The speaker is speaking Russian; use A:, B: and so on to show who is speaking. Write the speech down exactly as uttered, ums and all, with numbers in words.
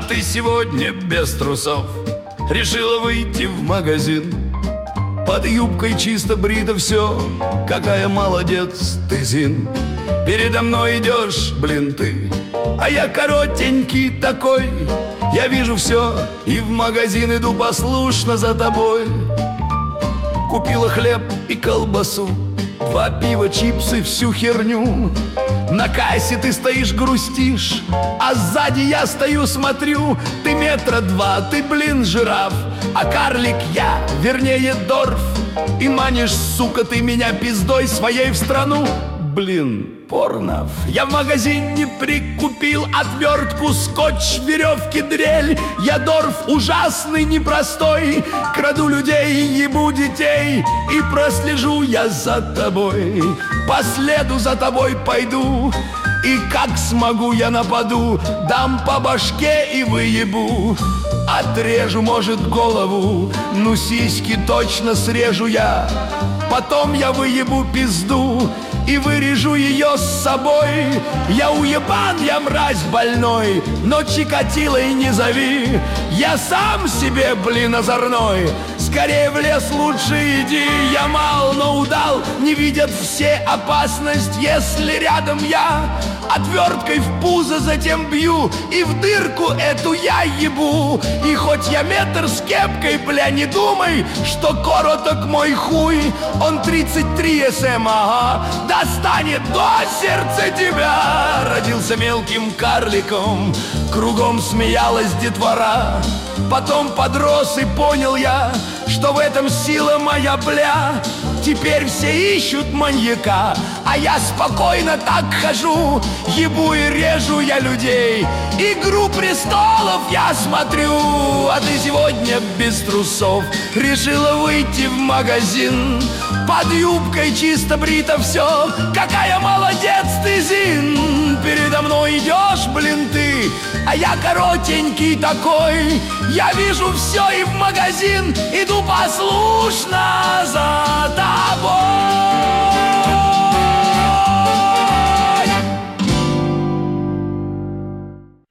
A: ты сегодня без трусов решила выйти в магазин. Под юбкой чисто брито все, какая молодец ты, Зин. Передо мной идешь, блин, ты, а я коротенький такой. Я вижу все и в магазин иду послушно за тобой. Купила хлеб и колбасу, два пива, чипсы, всю херню. На кассе ты стоишь, грустишь, а сзади я стою, смотрю. Ты метра два, ты, блин, жираф, а карлик я, вернее, дорф. И манишь, сука, ты меня пиздой своей в страну. Блин, порнов. Я в магазине прикупил отвертку, скотч, веревки, дрель. Я дорф ужасный, непростой, краду людей, ебу детей. И прослежу я за тобой, по следу за тобой пойду. И как смогу я нападу, дам по башке и выебу. Отрежу, может, голову, ну сиськи точно срежу я. Потом я выебу пизду и вырежу ее с собой. Я уебан, я мразь больной, но Чикатилой не зови. Я сам себе, блин, озорной. Скорее в лес лучше иди. Я мал, но удал, не видят все опасность. Если рядом я отверткой в пузо затем бью, и в дырку эту я ебу. И хоть я метр с кепкой, бля, не думай, что короток мой хуй. Он тридцать три эс эм, ага, достанет до сердца тебя. Родился мелким карликом, кругом смеялась детвора. Потом подрос и понял я, что в этом сила моя, бля. Теперь все ищут маньяка, а я спокойно так хожу. Ебу и режу я людей, Игру престолов я смотрю. А ты сегодня без трусов решила выйти в магазин. Под юбкой чисто брито все, какая молодец ты, Зин. Передо мной идешь, блин, ты, а я коротенький такой. Я вижу все и в магазин иду послушно